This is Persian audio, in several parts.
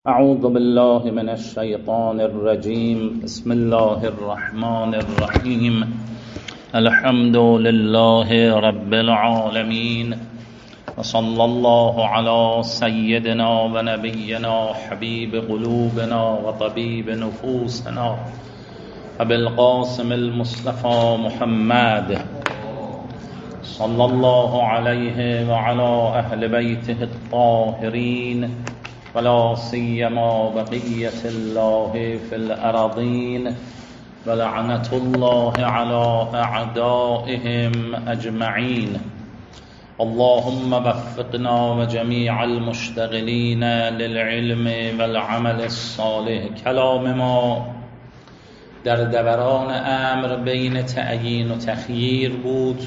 اعوذ بالله من الشیطان الرجیم. بسم الله الرحمن الرحیم. الحمد لله رب العالمین و صلی الله علی سیدنا و نبینا حبیب قلوبنا و طبیب نفوسنا ابی القاسم المصطفى محمد صلی الله علیه و علی اهل بیته الطاهرین ولا سیما بقیة الله فی الارضین ولعنة الله على اعدائهم اجمعین. اللهم وفقنا و جمیع المشتغلین للعلم والعمل الصالح. کلام ما در دوران امر بین تعیین و تخییر بود.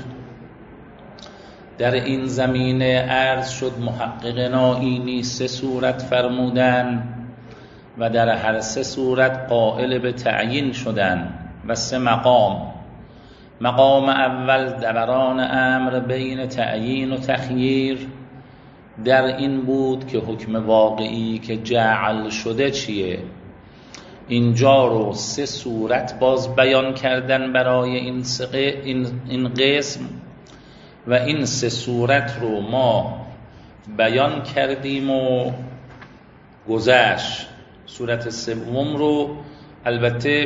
در این زمینه عرض شد محققین آیینی 3 صورت فرمودن و در هر 3 صورت قائل به تعیین شدن و 3 مقام. مقام اول دوران امر بین تعیین و تخییر در این بود که حکم واقعی که جعل شده چیه. اینجا رو 3 صورت باز بیان کردن برای این قسم و این 3 صورت رو ما بیان کردیم و گذشت. صورت سوم رو البته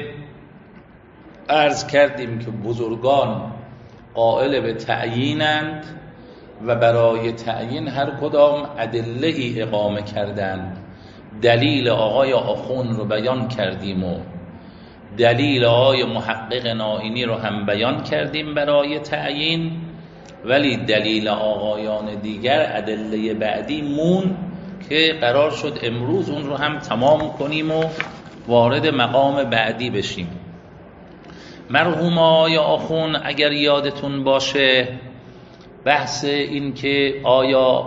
عرض کردیم که بزرگان قائل به تعیینند و برای تعیین هر کدام ادله‌ای اقامه کردند. دلیل آقای آخوند رو بیان کردیم و دلیل آقای محقق نائینی رو هم بیان کردیم برای تعیین، ولی دلیل آقایان دیگر ادله بعدی مون که قرار شد امروز اون رو هم تمام کنیم و وارد مقام بعدی بشیم. مرحوم آقای آخوند اگر یادتون باشه بحث این که آیا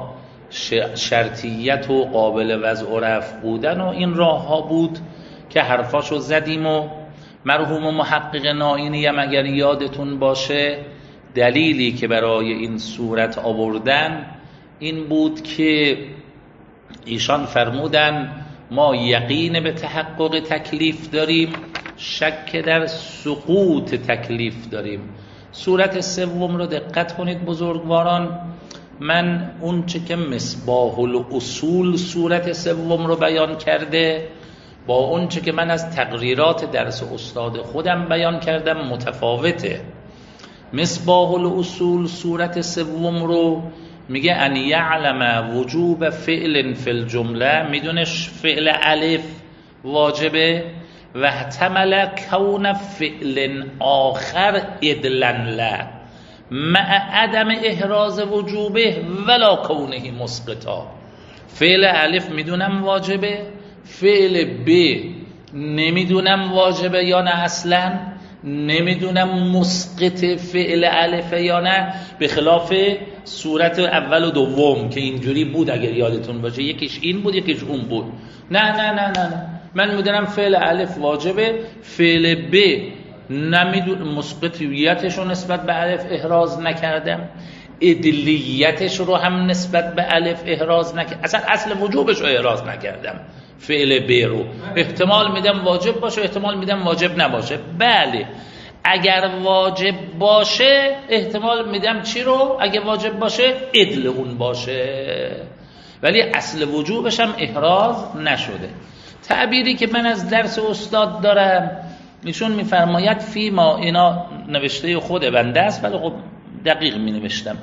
شرطیت و قابل وضع و رفع بودن و این راه ها بود که حرفاشو زدیم و مرحوم محقق نائینی هم اگر یادتون باشه دلیلی که برای این صورت آوردن این بود که ایشان فرمودن ما یقین به تحقق تکلیف داریم، شک در سقوط تکلیف داریم. صورت سوم رو دقت کنید بزرگواران، من اون چه که مصباح الاصول صورت سوم رو بیان کرده با اون چه که من از تقریرات درس استاد خودم بیان کردم متفاوته. مصباح الاصول صورت سوم رو میگه ان یعلم وجوب فعل فی الجمله، میدونه فعل الف واجبه و احتمل کون فعل آخر ادلا له مع عدم احراز وجوبه ولا کونه مسقطا. فعل الف میدونم واجبه، فعل ب نمیدونم واجبه یا نه اصلا، نمیدونم مسقط فعل الف یا نه، به خلاف صورت اول و دوم که اینجوری بود اگر یادتون باشه، یکیش این بود یکیش اون بود. نه من میدونم فعل الف واجبه، فعل ب نمیدونم مسقطیتش رو نسبت به الف احراز نکردم، ادلیتش رو هم نسبت به الف احراز نکردم، اصل وجوبش رو احراز نکردم. فعل ب رو احتمال میدم واجب باشه، احتمال میدم واجب نباشه. بله اگر واجب باشه احتمال میدم چی رو؟ اگه واجب باشه ادل اون باشه، ولی اصل وجوبش هم احراز نشده. تعبیری که من از درس استاد دارم ایشون میفرماید فی ما، اینا نوشته خود بنده است ولی خب دقیق می نوشتم،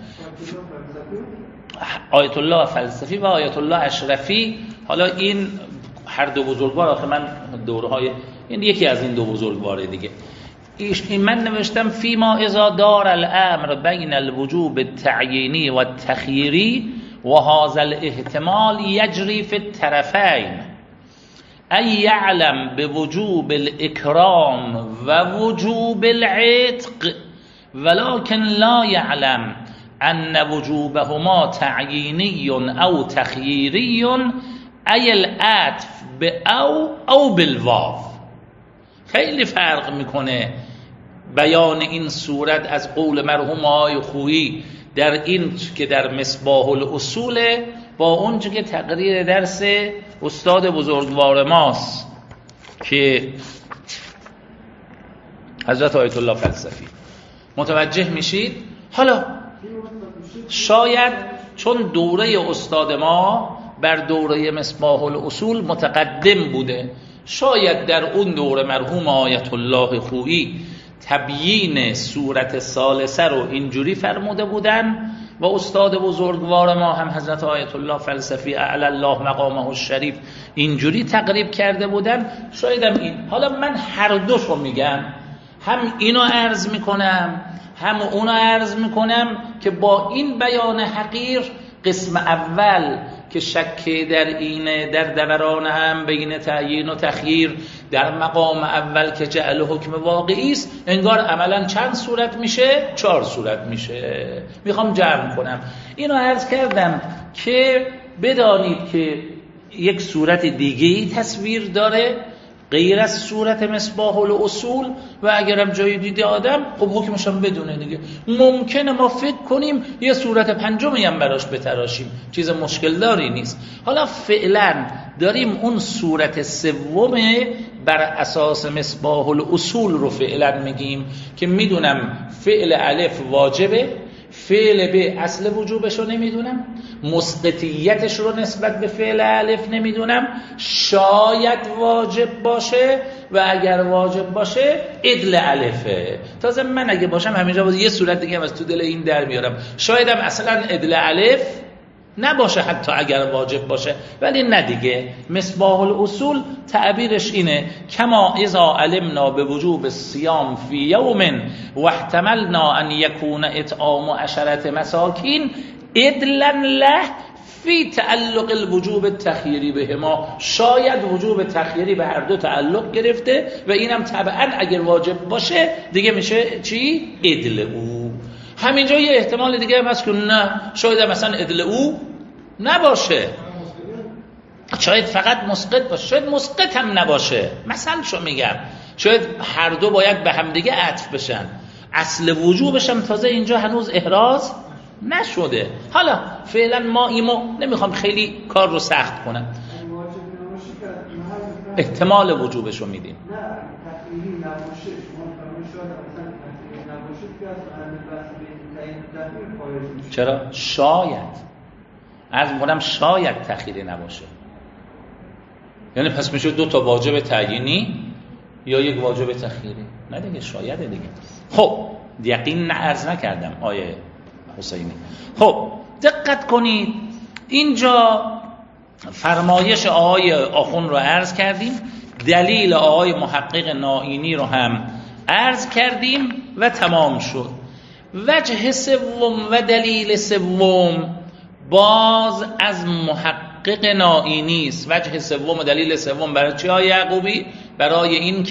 آیت الله فلسفی و آیت الله اشرفی. حالا این هر دو بزرگوار، آخه من دورهای این یکی از این 2 بزرگواره دیگه. این من نوشتم فی ما اذا دار الامر بین الوجوب التعیینی و التخییری و هذا الاحتمال یجری فی الطرفین ای یعلم بوجوب الاکرام و وجوب العتق ولكن لا یعلم ان وجوبهما تعیینی او تخییری ای العطف به او بالواو. خیلی فرق میکنه بیان این صورت از قول مرحوم آقای خویی در این که در مصباح الاصول با اونچه که تقریر درس استاد بزرگوار ماست که حضرت آیت الله فلسفی. متوجه میشید؟ حالا شاید چون دوره استاد ما بر دوره مصباح الاصول متقدم بوده، شاید در اون دوره مرحوم آیت الله خویی تبیین صورت ثالثه رو اینجوری فرموده بودن و استاد بزرگوار ما هم حضرت آیت الله فلسفی اعلی الله مقامه الشریف اینجوری تقریب کرده بودن. شاید هم این. حالا من هر دوشو میگم، هم اینو عرض میکنم هم اونو عرض میکنم که با این بیان حقیر قسم اول که شک در اینه، در دوران هم بین تعیین و تخییر در مقام اول که جعل حکم واقعی است، انگار عملا چند صورت میشه؟ 4 صورت میشه. میخوام جمع کنم. اینو عرض کردم که بدانید که یک صورت دیگه‌ای تصویر داره غیر از صورت مصباح الاصول و اگرم جایی دیده آدم خب حکمش هم بدونه دیگه. ممکنه ما فکر کنیم یه صورت پنجمی هم براش بتراشیم، چیز مشکل داری نیست. حالا فعلا داریم اون صورت سوم بر اساس مصباح الاصول رو فعلا میگیم که میدونم فعل الف واجبه، فعل به اصل وجوبش رو نمیدونم، مسقطیتش رو نسبت به فعل الف نمیدونم، شاید واجب باشه و اگر واجب باشه ادل الفه. تازه من اگه باشم همینجا باز یه صورت دیگه هم از تو دل این در میارم، شاید هم اصلا ادل الف نباشه حتی اگر واجب باشه، ولی نه دیگه. مصباح الاصول تعبیرش اینه کما اذا علمنا به وجوب الصیام فی یوم و احتملنا ان یکون اطعام 10 مساکین ادلا له فی تعلق الوجوب التخییری بهما. شاید وجوب تخییری به هر دو تعلق گرفته و اینم طبعا اگر واجب باشه دیگه میشه چی؟ ادل او. همینجا یه احتمال دیگه هم هست که نه، شاید مثلا ادل او نباشه، شاید فقط مسقط باشه، شاید مسقط هم نباشه. مثلا شو میگم شاید هر دو باید به هم دیگه عطف بشن، اصل وجوبش هم تازه اینجا هنوز احراز نشده. حالا فعلا ما ایمو نمیخوام خیلی کار رو سخت کنم، احتمال وجوبش رو میدیم. چرا؟ شاید عرض میکنم شاید تخییری نباشه، یعنی پس میشه 2 تا واجب تعیینی یا 1 واجب تخییری. نه دیگه شایده دیگه. خب یقین عرض نکردم آیه حسینی. خب دقت کنید اینجا فرمایش آقای آخوند رو عرض کردیم، دلیل آقای محقق نائینی رو هم عرض کردیم و تمام شد. وجه سوم و دلیل سوم باز از محقق نائینی است. وجه سوم و دلیل سوم برای چی های یعقوبی؟ برای این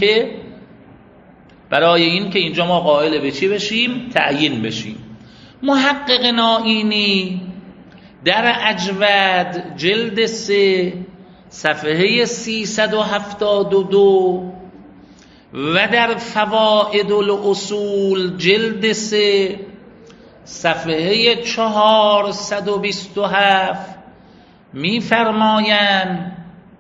که اینجا ما قائل به چی بشیم؟ تعیین بشیم. محقق نائینی در اجود جلد 3 صفحه 372 و در فوائد الاصول جلد 3 صفحه 427 می‌فرمایند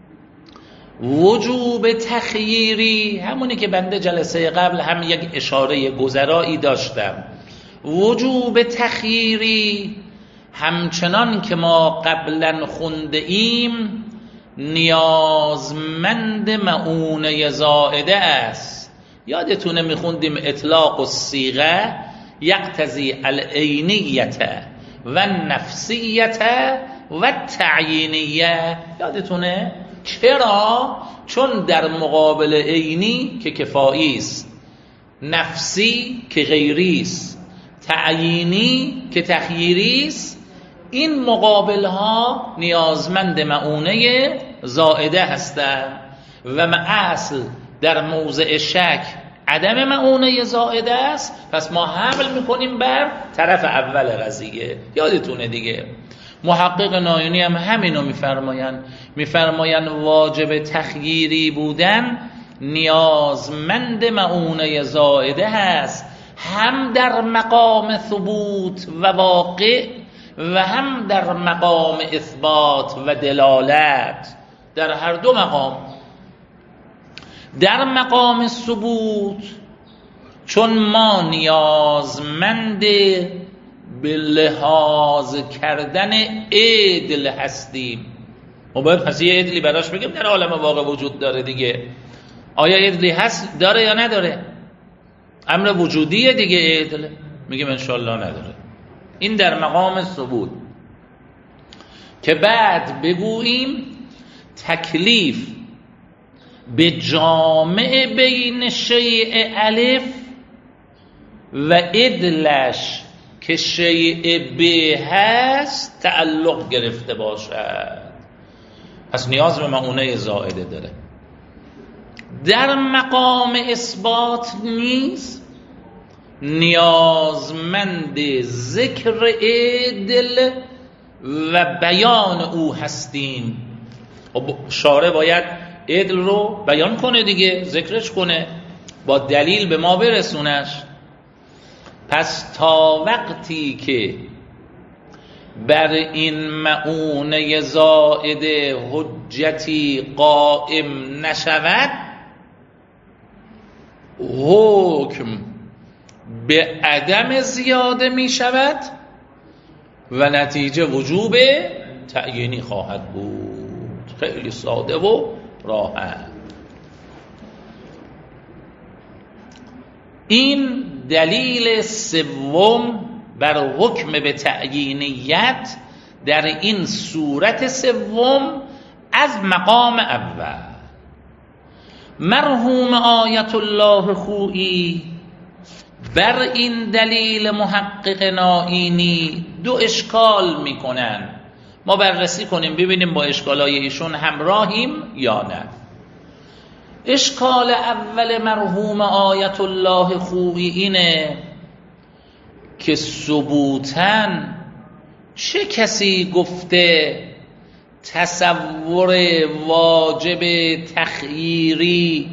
وجوب تخییری، همونی که بنده جلسه قبل هم یک اشاره گذرایی داشتم، وجوب تخییری همچنان که ما قبلا خونده ایم نیازمند معونه زائده است. یادتونه میخوندیم اطلاق الصیغه یقتضی العینیت و نفسیت و تعیینیه. یادتونه؟ چرا؟ چون در مقابل عینی که کفایی است، نفسی که غیری است، تعیینی که تخییری است، این مقابل ها نیازمند معونه زائده هستند و اصل در موضع شک عدم معونه زائده است. پس ما حمل میکنیم بر طرف اول قضیه. یادتونه دیگه محقق نائینی هم همینو میفرمایند واجب تخییری بودن نیازمند معونه زائده هست، هم در مقام ثبوت و واقع و هم در مقام اثبات و دلالت، در هر دو مقام. در مقام ثبوت چون ما نیازمند به لحاظ کردن عدل هستیم، ما باید پس یه عدلی براش بگیم در عالم واقع وجود داره دیگه. آیا عدلی هست داره یا نداره؟ امر وجودیه دیگه عدل، میگیم انشالله نداره. این در مقام ثبوت که بعد بگوییم تکلیف به جامع بین شیء الف و عدلش که شیء ب هست تعلق گرفته باشد، پس نیاز به مؤونه زائده داره. در مقام اثبات نیز نیازمند ذکر عدل و بیان او هستیم. شارع باید عدل رو بیان کنه دیگه، ذکرش کنه، با دلیل به ما برسونش. پس تا وقتی که بر این مؤونه زائده حجتی قائم نشود، حکم به عدم زیاده می شود و نتیجه وجوب تعیینی خواهد بود. خیلی ساده و راحت. این دلیل سوم بر حکم به تعیینیت در این صورت سوم از مقام اول. مرحوم آیت الله خویی بر این دلیل محقق نائینی دو اشکال میکنن. ما بررسی کنیم ببینیم با اشکالای ایشون همراهیم یا نه. اشکال اول مرحوم آیت الله خویی اینه که ثبوتاً چه کسی گفته تصور واجب تخییری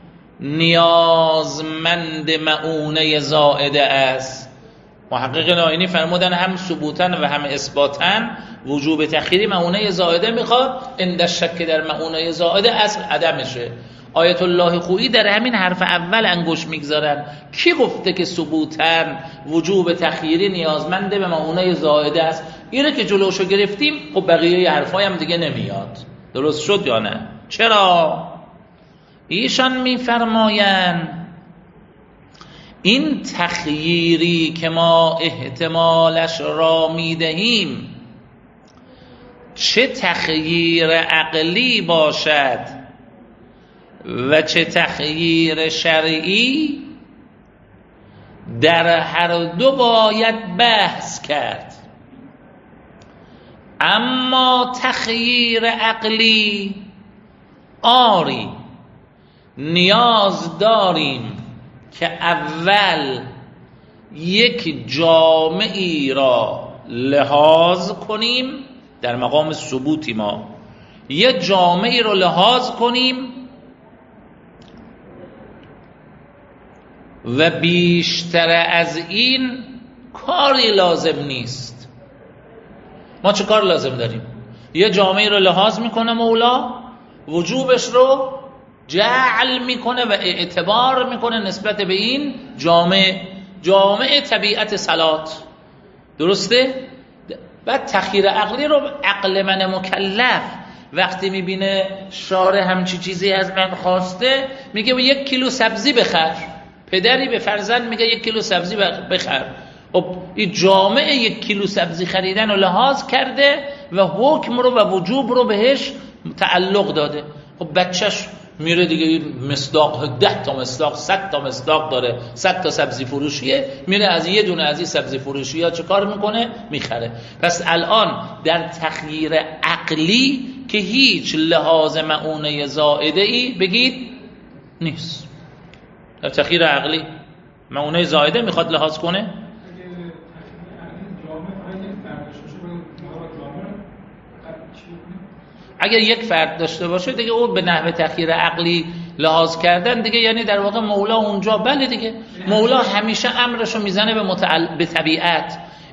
نیازمند مؤونه زائده است؟ محقق نائینی فرمودن هم ثبوتاً و هم اثباتاً وجوب تخییری مؤونه زائده میخواد. عند شک در مؤونه زائده اصل عدمشه. آیت الله خویی در همین حرف اول انگوش میگذارن. کی گفته که ثبوتاً وجوب تخییری نیازمند به مؤونه زائده است؟ اینه که جلوشو گرفتیم، خب بقیه حرفای هم دیگه نمیاد. درست شد یا نه؟ چرا؟ ایشان میفرمایند این تخییری که ما احتمالش را میدهیم، چه تخییر عقلی باشد و چه تخییر شرعی، در هر دو باید بحث کرد. اما تخییر عقلی آری نیاز داریم که اول یک جامعی را لحاظ کنیم. در مقام ثبوتی ما یک جامعی را لحاظ کنیم و بیشتر از این کاری لازم نیست. ما چه کار لازم داریم؟ یه جامعه رو لحاظ میکنه مولا، وجوبش رو جعل میکنه و اعتبار میکنه نسبت به این جامعه طبیعت صلات. درسته؟ بعد تخییر عقلی رو عقل من مکلف وقتی میبینه شارع همچی چیزی از من خواسته، میگه 1 کیلو سبزی بخر. پدری به فرزند میگه 1 کیلو سبزی بخر. خب این جامعه 1 کیلو سبزی خریدن رو لحاظ کرده و حکم رو و وجوب رو بهش تعلق داده. خب بچهش میره دیگه، این مصداق 10 تا مصداق 100 تا مصداق داره، 100 تا سبزی فروشیه، میره از یه دونه از این سبزی فروشی ها چه کار میکنه؟ میخره. پس الان در تخییر عقلی که هیچ لحاظ مؤونه زائده ای بگید نیست. در تخییر عقلی مؤونه زائده میخواد لحاظ کنه؟ اگر یک فرد داشته باشه دیگه او به نحو تخییر عقلی لحاظ کردن دیگه، یعنی در واقع مولا اونجا، بله دیگه مولا همیشه امرشو میزنه به طبیعت.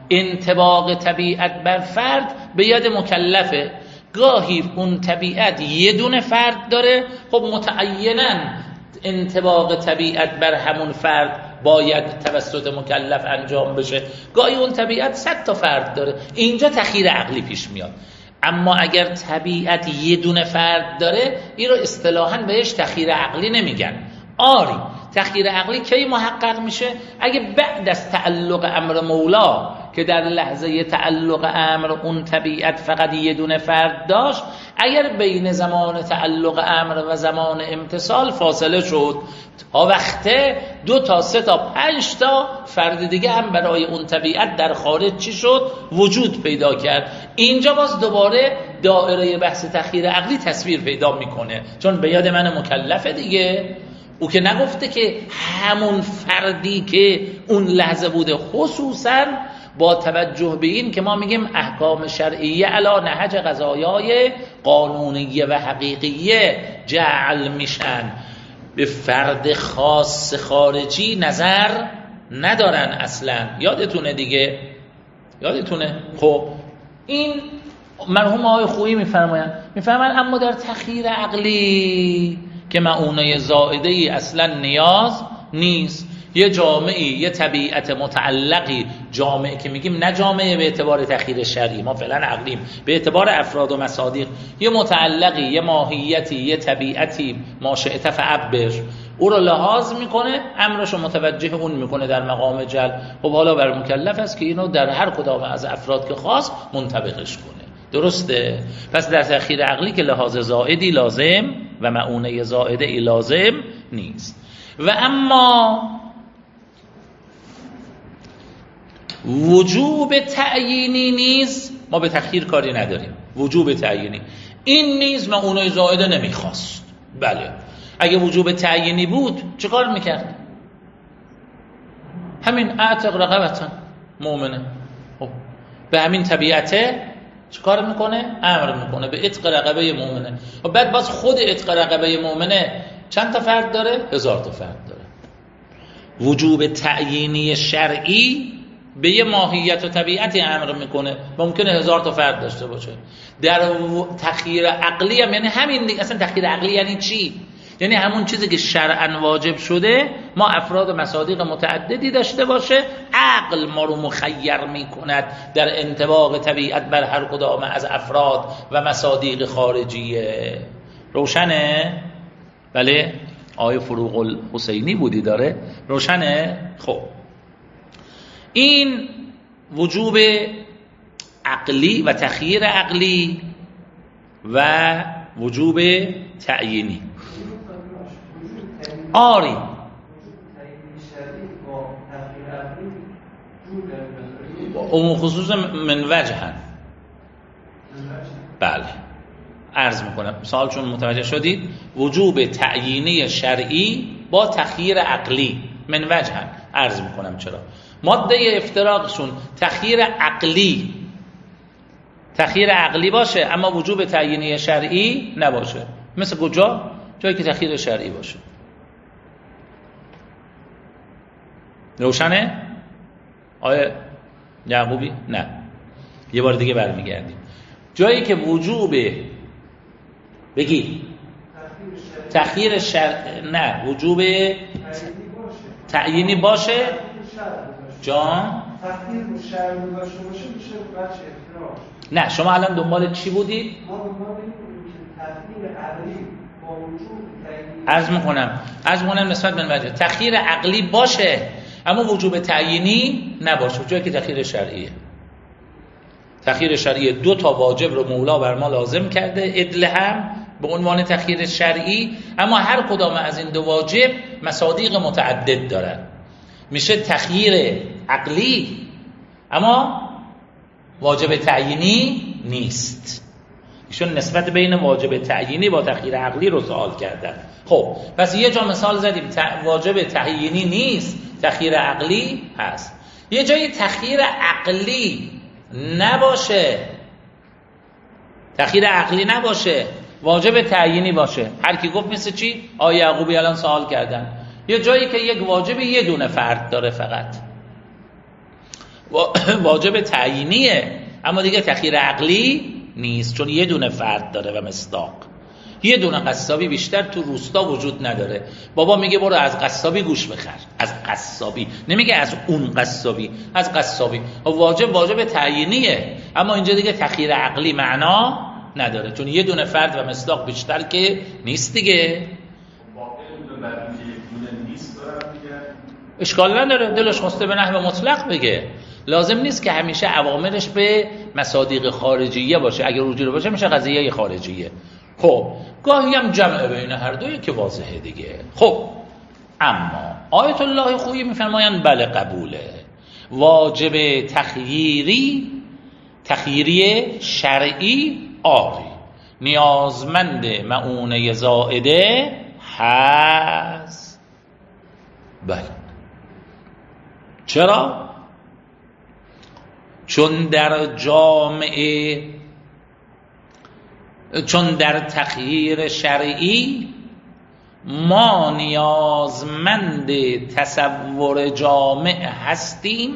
انطباق طبیعت بر فرد به ید مکلفه. گاهی اون طبیعت یه دونه فرد داره، خب متعیناً انطباق طبیعت بر همون فرد باید توسط مکلف انجام بشه. گاهی اون طبیعت 100 تا فرد داره، اینجا تخییر عقلی پیش میاد. اما اگر طبیعت یه دونه فرد داره، این رو اصطلاحاً بهش تخییر عقلی نمیگن. آری تخییر عقلی کی محقق میشه؟ اگه بعد از تعلق امر مولا که در لحظه تعلق امر اون طبیعت فقط یه دونه فرد داشت، اگر بین زمان تعلق امر و زمان امتصال فاصله شد تا وقته 2 تا 3 تا 5 تا فرد دیگه هم برای اون طبیعت در خارج چی شد؟ وجود پیدا کرد. اینجا باز دوباره دایره بحث تخییر عقلی تصویر پیدا میکنه، چون به یاد من مکلفه دیگه. او که نگفته که همون فردی که اون لحظه بوده، خصوصا با توجه به این که ما میگیم احکام شرعیه علی نهج قضایای قانونیه و حقیقیه جعل میشن، به فرد خاص خارجی نظر ندارن اصلا. یادتونه دیگه، یادتونه. خب این مرحوم آقای خویی میفرمایند اما در تخییر عقلی که معونه زائده ای اصلا نیاز نیست. یه جامعه، یه طبیعت متعلقی، جامعه که میگیم نه جامعه به اعتبار تخییر شرعی، ما فعلا عقلیم، به اعتبار افراد و مصادیق، یه متعلقی، یه ماهیتی، یه طبیعتی، ماشئت فعبر، او رو لحاظ میکنه، امرش رو متوجه اون میکنه در مقام جل. خب حالا بر مکلف است که اینو در هر کدام از افراد که خاص منطبقش کنه. درسته؟ پس در تخییر عقلی که لحاظ زائدی لازم و معونه زائده ای لازم نیست. و اما وجوب تعیینی نیز ما به تخییر کاری نداریم. وجوب تعیینی این نیز معونه زائده نمیخواست. بله، اگه وجوب تعیینی بود چه کار میکرد؟ همین اعتق رقبتن مؤمنه، خب به همین طبیعته چه کار میکنه؟ امر میکنه به عتق رقبه مؤمنه. و بعد باز خود عتق رقبه مؤمنه چند تا فرد داره؟ 1000 تا فرد داره. وجوب تعیینی شرعی به یه ماهیت و طبیعتی امر میکنه، ممکنه 1000 تا فرد داشته باشه. در تخییر عقلی هم یعنی همین دیگه. اصلا تخییر عقلی یعنی چی؟ یعنی همون چیزی که شرعاً واجب شده ما افراد و مصادیق متعددی داشته باشه، عقل ما رو مخیر میکند در انطباق طبیعت بر هر کدام از افراد و مصادیق خارجیه. روشنه؟ بله، آیه فروغ الحسینی بودی داره. روشنه؟ خب این وجوب عقلی و تخییر عقلی و وجوب تعیینی. آری اون خصوص من وجهن. بله عرض میکنم سوال چون متوجه شدید. وجوب تعیینی شرعی با تخییر عقلی من وجهن. عرض میکنم چرا. ماده افتراقشون تخییر عقلی باشه اما وجوب تعیینی شرعی نباشه. مثل کجا؟ جایی که تخییر شرعی باشه. روشنه؟ آیا یعقوبی؟ نه، یه بار دیگه برمیگردیم. جایی که وجوب بگی تخییر نه، وجوب تعیینی باشه جان؟ تخییر شرعی باشه میشه بچه افتراق. نه شما الان دنبال چی بودید؟ ما دنبال این تخییر عقلی با وجود عرض میکنم نسبت به وجه تخییر عقلی باشه اما وجوب تعیینی نباشه. جایی که تخییر شرعیه. تخییر شرعی 2 تا واجب رو مولا بر ما لازم کرده، عدل هم به عنوان تخییر شرعی، اما هر کدام از این 2 واجب مصادیق متعدد دارن، میشه تخییر عقلی اما واجب تعیینی نیست. ایشون نسبت بین واجب تعیینی با تخییر عقلی رو سوال کردن. خب پس یه جا مثال زدیم واجب تعیینی نیست، تخییر عقلی هست. یه جایی تخییر عقلی نباشه، تخییر عقلی نباشه، واجب تعیینی باشه. هر کی گفت مثل چی؟ آیه یعقوبی الان سوال کردن. یه جایی که یک واجب یه دونه فرد داره فقط، واجب تعیینیه، اما دیگه تخییر عقلی نیست، چون یه دونه فرد داره و مصداق. یه دونه قصابی بیشتر تو روستا وجود نداره. بابا میگه برو از قصابی گوش بخر، از قصابی، نمیگه از اون قصابی، از قصابی. واجب تعیینیه، اما اینجا دیگه تخییر عقلی معنا نداره، چون یه دونه فرد و مصداق بیشتر که نیست دیگه. اشکال نداره، دلش خواسته به نحو مطلق بگه، لازم نیست که همیشه عواملش به مصادیق خارجیه باشه. اگر رجوع باشه میشه قضیه خارجیه. خب گاهی هم جمع بین هر دوی که واضحه دیگه. خب اما آیت الله خویی میفرمایند بله قبوله، واجب تخییری شرعی آری، نیازمند معونه زائده هست. بله. چرا؟ چون در تخییر شرعی ما نیازمند تصور جامع هستیم.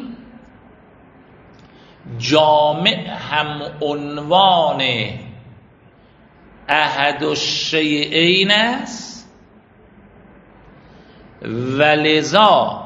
جامع هم عنوان احد الشیئین است و لذا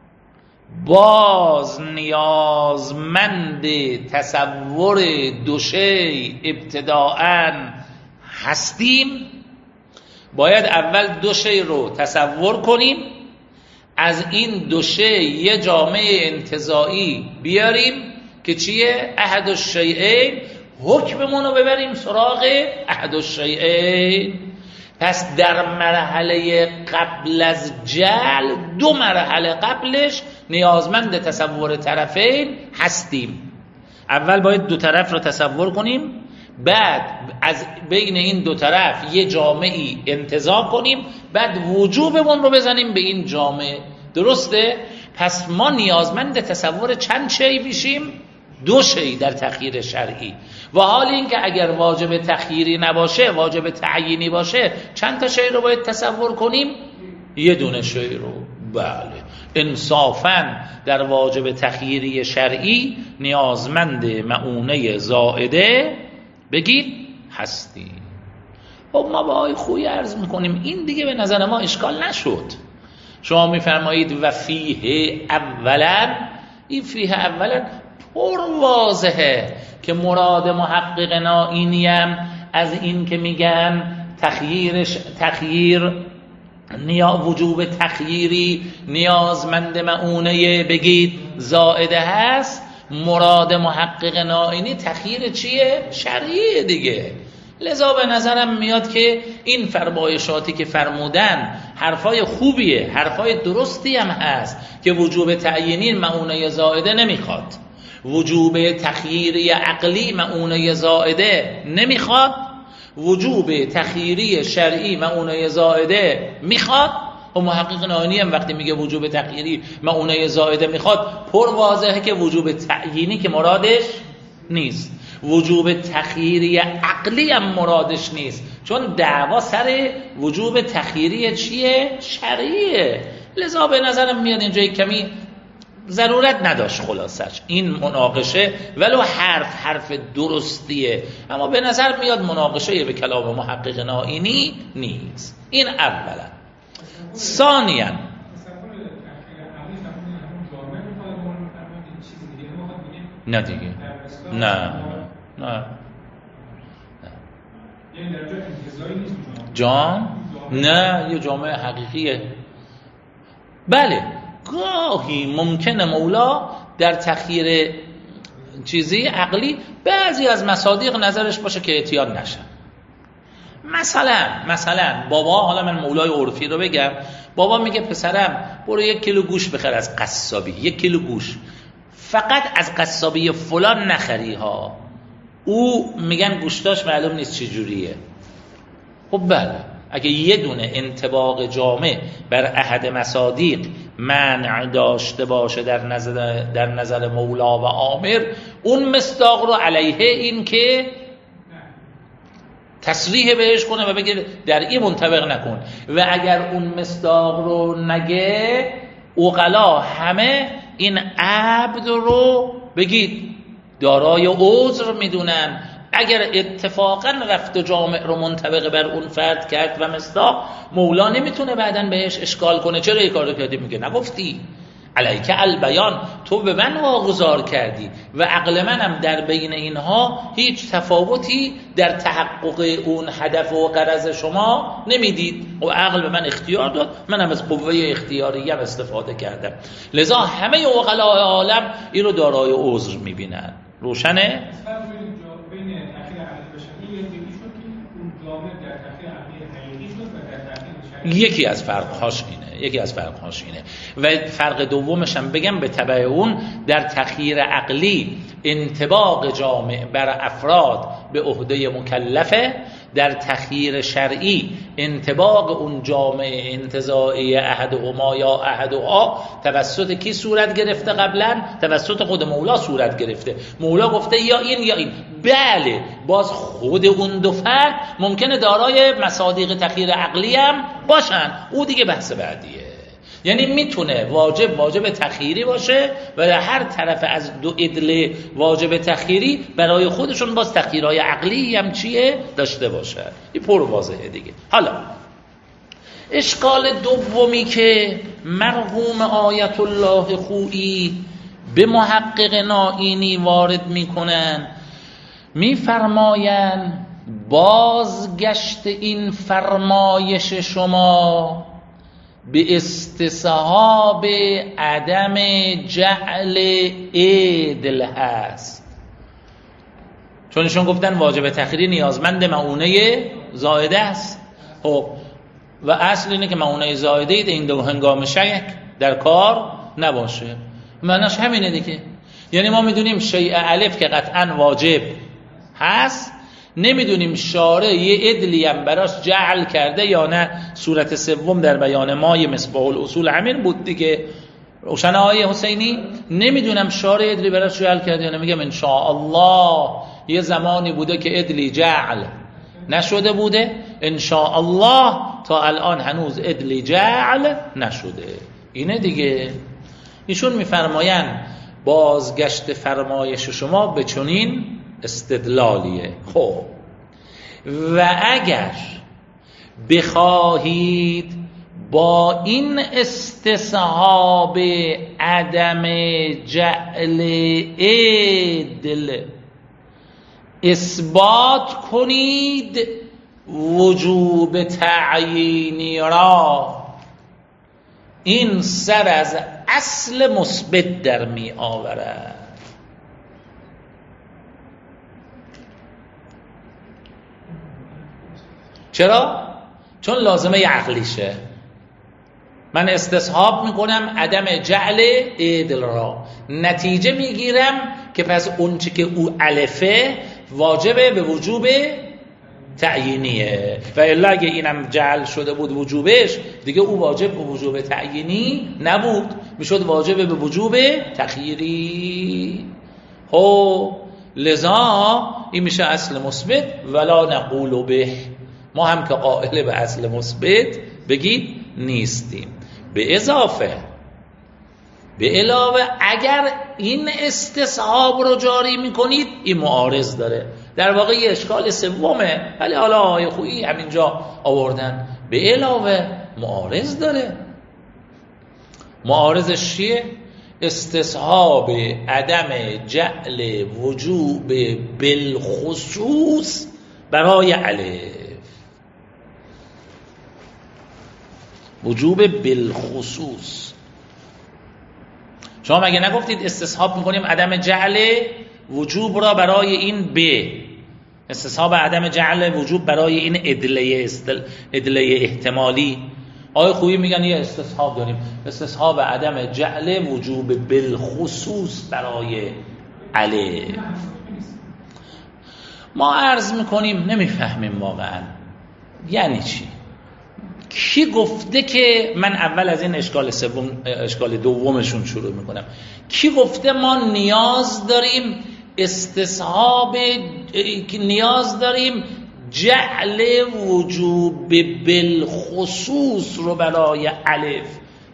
باز نیازمند تصور دو شیء ابتداءً هستیم. باید اول دو شیء رو تصور کنیم، از این دو شیء یه جامعه انتزاعی بیاریم که چیه؟ احد الشیئین، حکممون رو ببریم سراغ احد الشیئین. پس در مرحله قبل از جعل، دو مرحله قبلش نیازمند تصور طرفین هستیم. اول باید دو طرف رو تصور کنیم، بعد از بین این دو طرف یه جامعی انتزاع کنیم، بعد وجوبمون رو بزنیم به این جامعه. درسته؟ پس ما نیازمند تصور چند شی میشیم؟ دو شی در تخییر شرعی. و حال این که اگر واجب تخییری نباشه، واجب تعیینی باشه، چند تا شی رو باید تصور کنیم؟ یه دونه شی رو. بله، انصافاً در واجب تخییری شرعی نیازمند معونه زائده بگید هستی. خب ما با آقای خویی عرض میکنیم این دیگه به نظر ما اشکال نشد. شما میفرمایید و فیه اولا، این فیه اولا پر واضحه که مراد محقق نائینی هم از این که میگن وجوب تخییری نیازمند معونه بگید زائده هست. مراد محقق نائینی تخییر چیه؟ شرعیه دیگه. لذا به نظرم میاد که این فرمایشاتی که فرمودن حرفای خوبیه، حرفای درستی هم هست که وجوب تعیینی معونه زائده نمیخواد، وجوب تخییری عقلی معونه زائده نمیخواد، وجوب تخییری شرعی معونه زائده میخواد. و محقق نائینی هم وقتی میگه وجوب تخییری معونه زائده میخواد، پر واضحه که وجوب تعیینی که مرادش نیست، وجوب تخییری عقلی هم مرادش نیست، چون دعوا سر وجوب تخییری چیه؟ شرعیه. لذا به نظرم میاد اینجا کمی ضرورت نداشت خلاصش این مناقشه، ولو حرف درستیه، اما به نظر میاد مناقشه به کلام محقق نائینی نیست. این اولا. ثانیاً نه دیگه، نه جان، نه یه جامعه حقیقیه. بله، گاهی ممکنه مولا در تخییر چیزی عقلی بعضی از مصادیق نظرش باشه که اتیان نشن. مثلا بابا، حالا من مولای عرفی رو بگم، بابا میگه پسرم برو 1 کیلو گوشت بخر از قصابی، 1 کیلو گوشت، فقط از قصابی فلان نخری ها، او میگن گوشتاش معلوم نیست چه جوریه. خب بله، اگه یه دونه انطباق جامع بر احد مصادیق منع داشته باشه در نظر مولا و آمر، اون مصداق رو علیه این که تصریح بهش کنه و بگه در این منطبق نکن. و اگر اون مصداق رو نگه، عقلا همه این عبد رو بگید دارای عذر میدونن. اگر اتفاقا رفت و جامع رو منطبق بر اون فرد کرد و مصداق، مولا نمیتونه بعدن بهش اشکال کنه چرا این کارو کردی؟ میگه نگفتی علیک البیان، تو به من واگذار کردی و عقل منم در بین اینها هیچ تفاوتی در تحقق اون هدف و غرض شما نمیدید و عقل به من اختیار داد، منم از قوه اختیاریه استفاده کردم. لذا همه عقلای عالم این رو دارای عذر میبینن. روشنه؟ یکی از فرق‌هاش اینه و فرق دومش هم بگم به تبع اون در تخییر عقلی انطباق جامع بر افراد به عهده مکلفه، در تخییر شرعی انطباق اون جامع انتزاعی احدهما یا احدها توسط کی صورت گرفته؟ قبلا توسط خود مولا صورت گرفته. مولا گفته یا این یا این. بله باز خود اون دو فرد ممکنه دارای مصادیق تخییر عقلی هم باشن، او دیگه بحث بعدیه. یعنی میتونه واجب تخییری باشه و در هر طرف از دو عدل واجب تخییری برای خودشون باز تخییرهای عقلی هم چیه داشته باشه. این پر واضحه دیگه. حالا اشکال دومی که مرحوم آیت الله خویی به محقق نائینی وارد میکنن، میفرماین بازگشت این فرمایش شما به استصحاب عدم جعل عدل هست، چون ایشون گفتن واجب تخییری نیازمند معونه زائده است. خب و اصل اینه که معونه زائده این دو هنگام شک در کار نباشه. معناش همینه دیگه. یعنی ما میدونیم شیء الف که قطعا واجب هست، نمیدونیم شارع یه عدلی هم براش جعل کرده یا نه. صورت سوم در بیان مای مصباح الاصول همین بود دیگه. روشن آقای حسینی؟ نمیدونم شارع عدلی براش جعل کرده یا نه. میگم ان شاء الله یه زمانی بوده که عدلی جعل نشده بوده، ان شاء الله تا الان هنوز عدلی جعل نشده. اینه دیگه. ایشون میفرماین بازگشت فرمایش شما به چنین استدلالیه. خب و اگر بخواهید با این استصحاب عدم جعل عدل اثبات کنید وجوب تعیینی را، این سر از اصل مثبت در می آورد. چرا؟ چون لازمه عقلیشه. من استصحاب میکنم عدم جعل عدل را، نتیجه میگیرم که پس اون چی که او الفه واجبه به وجوب تعیینیه و الا اگه اینم جعل شده بود وجوبش دیگه او واجب به وجوب تعیینی نبود، میشد واجب به وجوب تخییری. خب لذا این میشه اصل مثبت ولا نقول به، ما هم که قائل به اصل مثبت بگید نیستیم. به علاوه اگر این استصحاب رو جاری میکنید این معارض داره. در واقع یه اشکال سومه ولی حالا آقای خویی همینجا آوردن. به علاوه معارض داره. معارضش چیه؟ استصحاب عدم جعل وجوب بالخصوص برای الف. وجوب بالخصوص. شما مگه نگفتید استصحاب میکنیم عدم جعل وجوب را برای این ب، استصحاب عدم جعل وجوب برای این ادله احتمالی؟ آقای خویی میگن یه استصحاب داریم، استصحاب عدم جعل وجوب بالخصوص برای الف. ما عرض میکنیم نمیفهمیم واقعا یعنی چی. کی گفته که من اول از این اشکال دومشون شروع میکنم. کی گفته ما نیاز داریم استصحاب، نیاز داریم جعل وجوب بالخصوص رو برای الف؟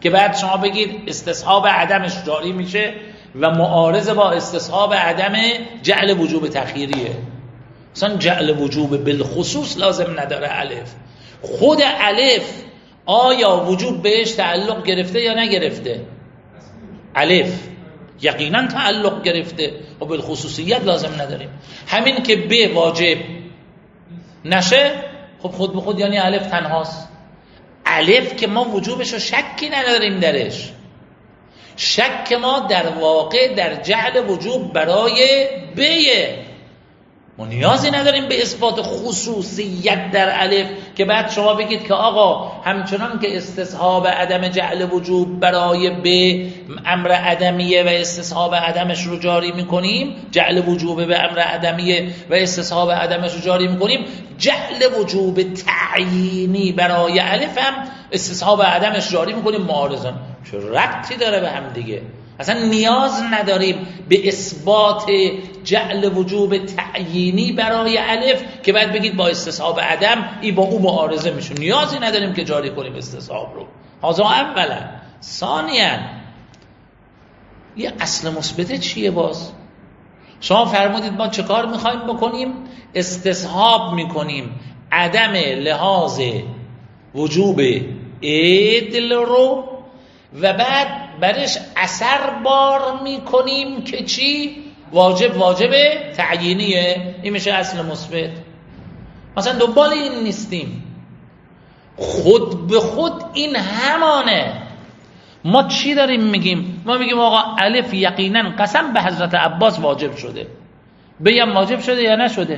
که بعد شما بگید استصحاب عدمش جاری میشه و معارض با استصحاب عدم جعل وجوب تخییریه. مثلا جعل وجوب بالخصوص لازم نداره الف. خود الف آیا وجوب بهش تعلق گرفته یا نگرفته؟ الف یقینا تعلق گرفته و بالخصوصیت لازم نداریم. همین که به واجب نشه خب خود به خود یعنی الف تنهاست. الف که ما وجوبش رو شکی نداریم درش، شک ما در واقع در جعل وجوب برای بیه. ما نیازی نداریم به اثبات خصوصیت در الف که بعد شما بگید که آقا همچنان که استصحاب عدم جعل وجوب برای به امر عدمیه و استصحاب عدمش رو جاری میکنیم، جعل وجوب به امر عدمیه و استصحاب عدمش رو جاری میکنیم، جعل وجوب تعیینی برای الف هم استصحاب عدمش جاری میکنیم معارضاً. چه ربطی داره به هم دیگه؟ اصلا نیاز نداریم به اثبات جعل وجوب تعیینی برای الف که بعد بگید با استصحاب عدم این با او معارضه میشه. نیازی نداریم که جاری کنیم استصحاب رو. هذا اولا. ثانیاً یه اصل مثبت چیه باز؟ شما فرمودید ما چه کار میخوایم بکنیم؟ استصحاب میکنیم عدم لحاظ وجوب عدل رو و بعد برش اثر بار میکنیم که چی؟ واجب تعیینیه. این میشه اصل مثبت. مثلا دنبال این نیستیم، خود به خود این همانه. ما چی داریم میگیم؟ ما میگیم آقا الف یقینا قسم به حضرت عباس واجب شده، بیم واجب شده یا نشده؟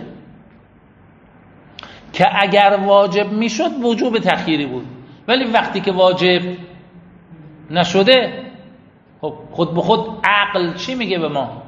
که اگر واجب میشد وجوب تخییری بود، ولی وقتی که واجب نشده خب خود به خود عقل چی میگه به ما؟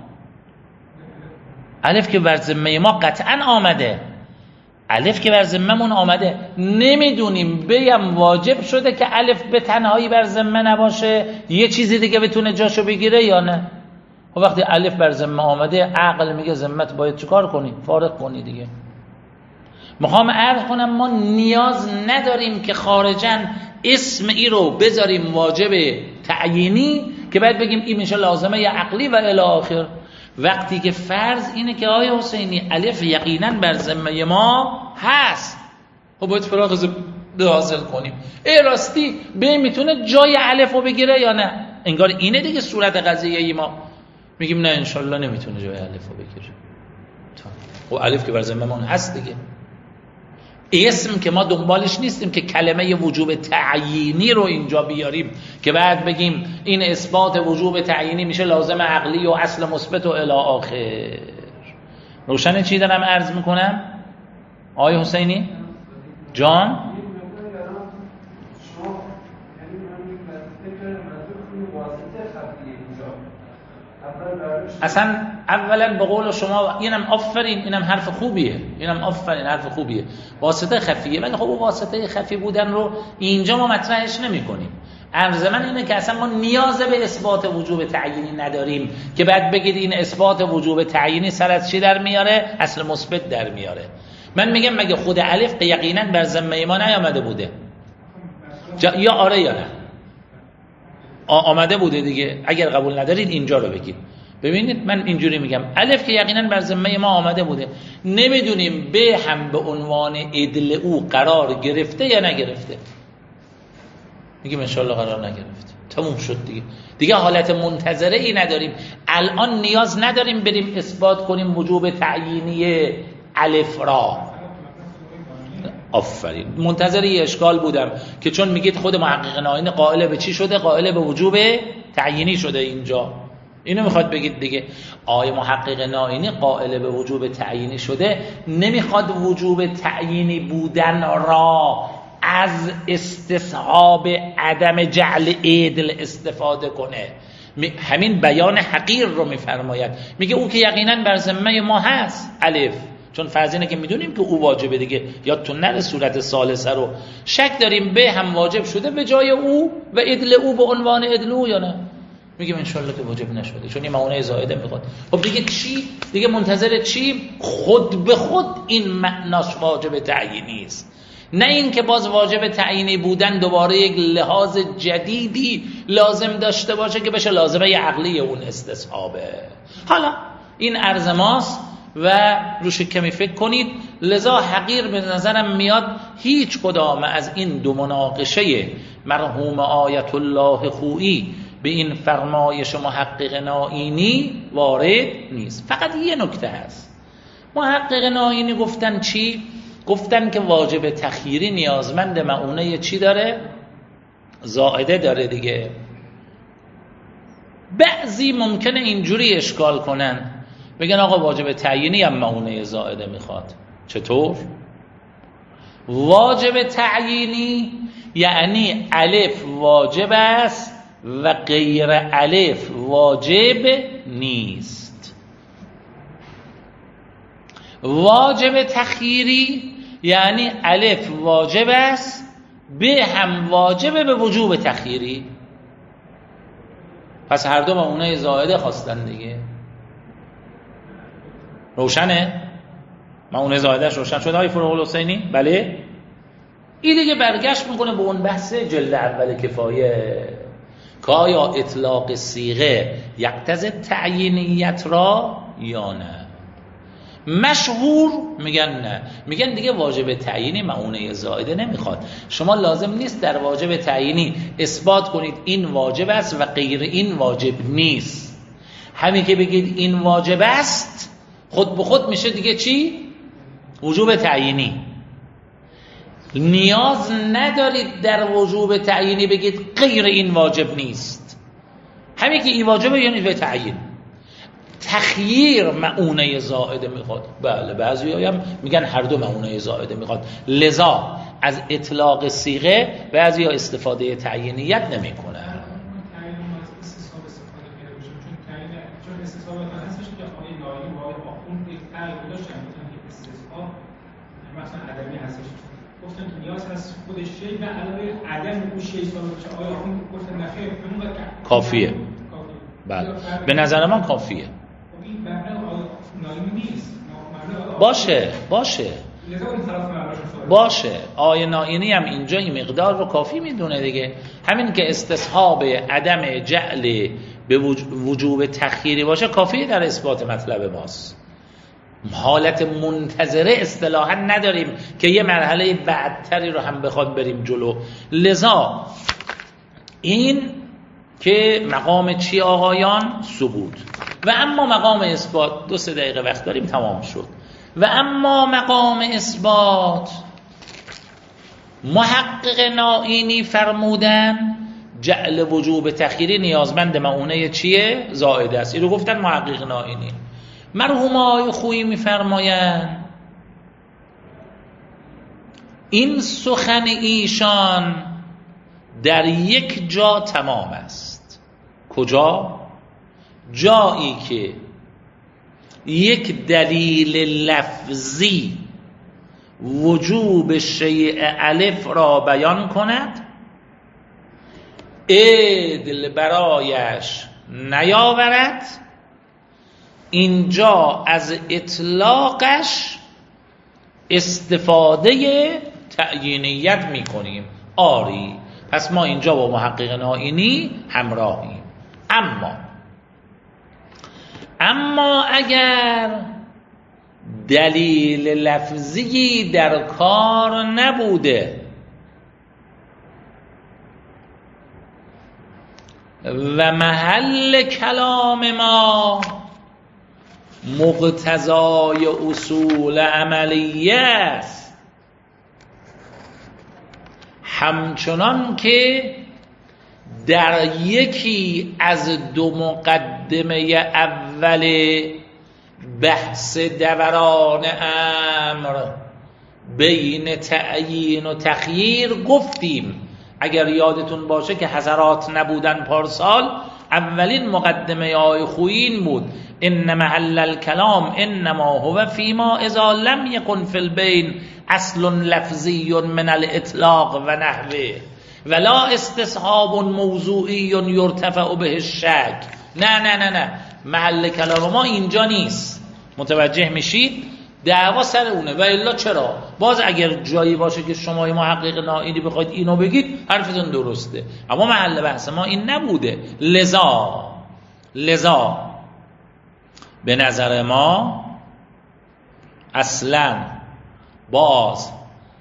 الف که بر ذمه ما قطعا آمده، الف که بر ذمه‌مون آمده، نمیدونیم بیم واجب شده که الف به تنهایی بر ذمه نباشه، یه چیزی دیگه بتونه جاشو بگیره یا نه. خب وقتی الف بر ذمه آمده عقل میگه ذمت باید چیکار کنی؟ فارغ کنی دیگه. میخوام عرض کنم ما نیاز نداریم که خارجاً اسم ای رو بذاریم واجب تعیینی که بعد بگیم این میشه لازمه یا عقلی و الی آخر. وقتی که فرض اینه که آیه حسینی الف یقینا بر ذمه ما هست، خب باید فراغ حاصل کنیم. ای راستی به میتونه جای الف رو بگیره یا نه؟ انگار اینه دیگه صورت قضیه ای. ما میگیم نه انشالله نمیتونه جای الف رو بگیره. خب الف که بر ذمه ما هست دیگه. اسم که ما دنبالش نیستیم که کلمه وجوب تعیینی رو اینجا بیاریم که بعد بگیم این اثبات وجوب تعیینی میشه لازم عقلی و اصل مثبت و الی آخر. روشن چی دارم عرض میکنم؟ آقای حسینی جان اصلا اولا به قول شما اینم آفرین، اینم حرف خوبیه، اینم آفرین حرف خوبیه، واسطه خفیه. ولی خب واسطه خفی بودن رو اینجا ما مطرحش نمی کنیم. عرض من اینه که اصلا ما نیاز به اثبات وجوب تعیینی نداریم که بعد بگید این اثبات وجوب تعیینی سر از چی در میاره؟ اصل مثبت در میاره. من میگم مگه خود الف یقینا بر ذمه ما نیامده بوده؟ یا آره یا نه؟ آمده بوده دیگه. اگر قبول ندارید اینجا رو بگید. ببینید من اینجوری میگم الف که یقینا بر ذمه ما آمده بوده، نمیدونیم به هم به عنوان عدل او قرار گرفته یا نگرفته. میگیم انشالله قرار نگرفته، تموم شد دیگه حالت منتظره ای نداریم. الان نیاز نداریم بریم اثبات کنیم وجوب تعیینی الف را. آفرین. منتظر یه اشکال بودم که چون میگید خود محقق نائینی قائل به چی شده؟ قائل به وجوب تعیینی شده. اینجا اینو میخواد بگید دیگه. آقای محقق نائینی قائل به وجوب تعیینی شده، نمیخواد وجوب تعیینی بودن را از استصحاب عدم جعل عدل استفاده کنه. همین بیان حقیر رو میفرماید، میگه او که یقینا بر ذمه ما هست الف، چون فرض اینه که میدونیم که او واجبه دیگه. یادتون نره صورت ثالثه رو شک داریم به هم واجب شده به جای او و عدل او به عنوان عدل او یا نه؟ میگیم انشالله که واجب نشده، چون این معنی زائده میخواد. خب دیگه چی؟ دیگه منتظر چی؟ خود به خود این معناش واجب تعیینی است. نه این که باز واجب تعیینی بودن دوباره یک لحاظ جدیدی لازم داشته باشه که بشه لازمه عقلی اون استصحابه. حالا این عرض ماست و روش کمی فکر کنید. لذا حقیر به نظرم میاد هیچ کدام از این دو مناقشه مرحوم آیت الله خویی به این فرمایش محقق نائینی وارد نیست. فقط یه نکته هست. محقق نائینی گفتن چی؟ گفتن که واجب تخییری نیازمند مؤونه چی داره؟ زائده داره دیگه. بعضی ممکنه اینجوری اشکال کنن بگن آقا واجب تعیینی هم مؤونه زائده میخواد. چطور؟ واجب تعیینی یعنی الف واجب است و غیر الف واجب نیست. واجب تخییری یعنی الف واجب است به هم واجب به وجوب تخییری. پس هر دو مؤونه زائده خواستن دیگه. روشنه؟ مؤونه زائدهش روشن شد آقای فروغ الحسینی؟ بله؟ این دیگه برگشت میکنه به اون بحث جلد اول کفایه که آیا اطلاق صیغه یقتضی تعیینیت را یا نه. مشهور میگن نه، میگن دیگه واجب تعیینی مؤونه زائده نمیخواد. شما لازم نیست در واجب تعیینی اثبات کنید این واجب است و غیر این واجب نیست. همین که بگید این واجب است خود به خود میشه دیگه چی؟ وجوب تعیینی. نیاز ندارید در وجوب تعیینی بگید غیر این واجب نیست. همین که این واجبه یعنی به تعیین. تخییر مؤونه زائده میخواد. بله بعضی هم میگن هر دو مؤونه زائده میخواد. لذا از اطلاق صیغه بعضی ها استفاده تعیینیت نمیکنه. گفتن که نیاز هست خودش شی و علاوه عدم اون شی ثابت بشه. آیا اون گفتن نخیر اون کافیه. بله به نظر من کافیه. این مبنا نائینی نیست. باشه باشه. آیه نائینی هم اینجا این مقدار رو کافی میدونه دیگه. همین که استصحاب عدم جعل به وجوب تخییری باشه کافیه در اثبات مطلب ماست. حالت منتظره اصطلاحا نداریم که یه مرحله بعدتری رو هم بخواد بریم جلو. لذا این که مقام چی آقایان؟ ثبوت. و اما مقام اثبات 2-3 دقیقه وقت داریم تمام شد. و اما مقام اثبات محقق نائینی فرمودن جعل وجوب تخییری نیازمند مؤونه چیه؟ زائده است. این رو گفتن محقق نائینی. مرحوم آقای خویی می‌فرمایند این سخن ایشان در یک جا تمام است. کجا؟ جایی که یک دلیل لفظی وجوب شیء الف را بیان کند، عدل برایش نیاورد، اینجا از اطلاقش استفاده تعیینیت میکنیم. آری، پس ما اینجا با محقق نائینی همراهیم. اما اگر دلیل لفظی در کار نبوده و محل کلام ما مقتضای اصول عملیه است، همچنان که در یکی از دو مقدمه اول بحث دوران امر بین تعیین و تخییر گفتیم، اگر یادتون باشه که حضرات نبودن پارسال، اولین مقدمه آقای خویی بود ان محل الکلام انما هو فیما اذا لم یکن فی البین اصل لفظی من الاطلاق و نحوه ولا استصحاب موضوعی یرتفع به الشک. نه محل کلام ما اینجا نیست. متوجه میشید؟ دعوا سر اونه. و الا چرا؟ باز اگر جایی باشه که شما محقق نائینی بخواید اینو بگید حرفتون درسته، اما محل بحث ما این نبوده. لذا به نظر ما اصلا باز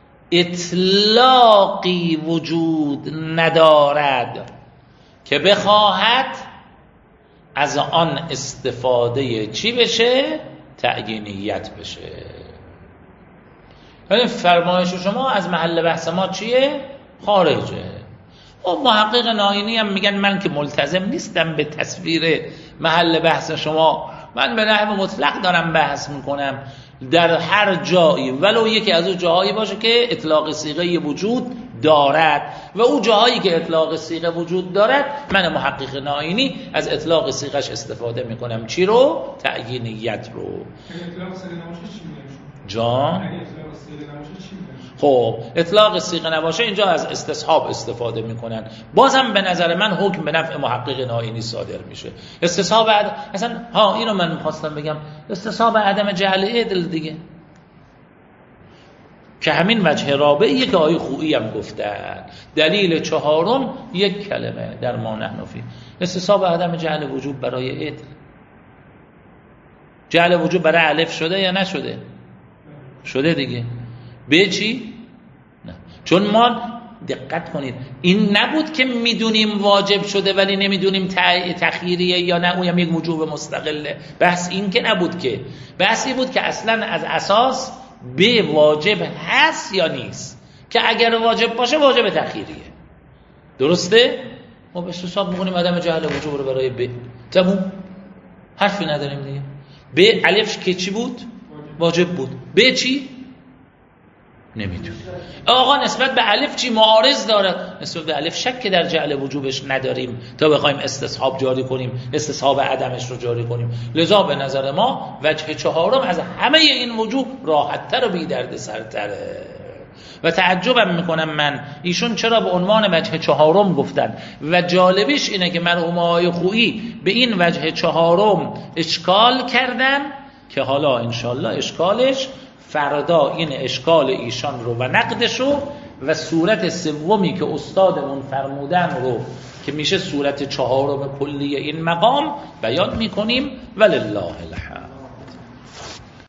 اطلاقی وجود ندارد که بخواهد از آن استفاده چی بشه؟ تعیینیت بشه. یعنی فرمایش شما از محل بحث ما چیه؟ خارجه. و محقق نائینی هم میگن من که ملتزم نیستم به تصویر محل بحث شما، من به نحو مطلق دارم بحث میکنم در هر جایی، ولو یکی از اون جاهایی باشه که اطلاق صیغه وجود دارد. و اون جاهایی که اطلاق صیغه وجود دارد من محقق نائینی از اطلاق صیغش استفاده میکنم. چی رو؟ تعیینیت رو. اطلاق صیغه نباشه چی میگن؟ جان؟ اگه اطلاق صیغه نباشه چی میگن؟ خب اطلاق صیغه نباشه اینجا از استصحاب استفاده میکنن. بازم به نظر من حکم به نفع محقق نائینی صادر میشه. استصحاب اصلا اینو من می‌خواستم بگم، استصحاب عدم جعل عدل دیگه، که همین وجه رابعیه که آیه خویی هم گفتن. دلیل چهارم یک کلمه در ما نحن فی، استصحاب عدم جعل وجوب برای عدل. جعل وجوب برای الف شده یا نشده؟ شده دیگه. به چی؟ نه. چون ما دقت کنید این نبود که میدونیم واجب شده ولی نمیدونیم تخییریه یا نه، اون هم یک وجوب مستقله. بحث این که نبود، که بحثی بود که اصلا از اساس به واجب هست یا نیست، که اگر واجب باشه واجب تخییریه. درسته؟ ما به حساب می‌کنیم عدم جهل وجوب رو برای به. تموم، حرفی نداریم دیگه. به الف که چی بود؟ واجب بود. به چی؟ نمیدونیم. آقا نسبت به الف چی معارض داره؟ نسبت به الف شک در جعل وجوبش نداریم تا بخوایم استصحاب جاری کنیم، استصحاب عدمش رو جاری کنیم. لذا به نظر ما وجه چهارم از همه این وجوه راحت‌تر و بی دردسرتره. و تعجبم میکنم من ایشون چرا به عنوان وجه چهارم گفتن. و جالبش اینه که مرحوم آقای خویی به این وجه چهارم اشکال کردن که حالا انشالله اشکالش فردا این اشکال ایشان رو و نقدشو و صورت سومی که استادمون فرمودن رو که میشه صورت چهارم کلی این مقام بیان میکنیم. ولله الحمد.